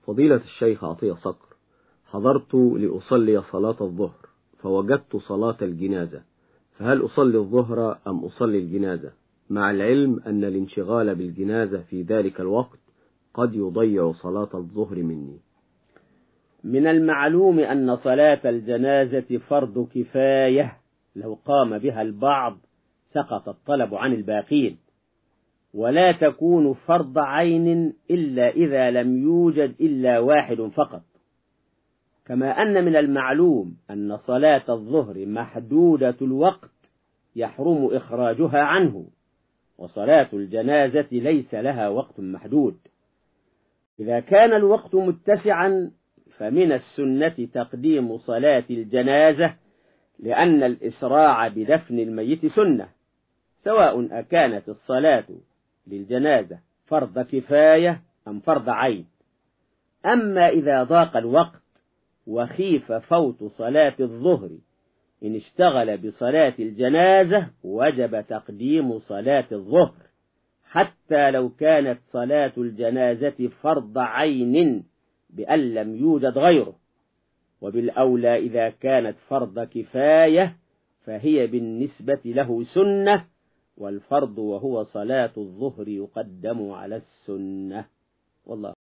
فضيلة الشيخ عطية صقر، حضرت لأصلي صلاة الظهر فوجدت صلاة الجنازة، فهل أصلي الظهر أم أصلي الجنازة، مع العلم أن الانشغال بالجنازة في ذلك الوقت قد يضيع صلاة الظهر مني؟ من المعلوم أن صلاة الجنازة فرض كفاية، لو قام بها البعض سقط الطلب عن الباقين، ولا تكون فرض عين إلا إذا لم يوجد إلا واحد فقط. كما أن من المعلوم أن صلاة الظهر محدودة الوقت يحرم إخراجها عنه، وصلاة الجنازة ليس لها وقت محدود. إذا كان الوقت متسعا فمن السنة تقديم صلاة الجنازة، لأن الإسراع بدفن الميت سنة، سواء أكانت الصلاة للجنازة فرض كفاية أم فرض عين. أما إذا ضاق الوقت وخيف فوت صلاة الظهر إن اشتغل بصلاة الجنازة وجب تقديم صلاة الظهر، حتى لو كانت صلاة الجنازة فرض عين بأن لم يوجد غيره. وبالأولى إذا كانت فرض كفاية فهي بالنسبة له سنة، والفرض وهو صلاة الظهر يقدم على السنة. والله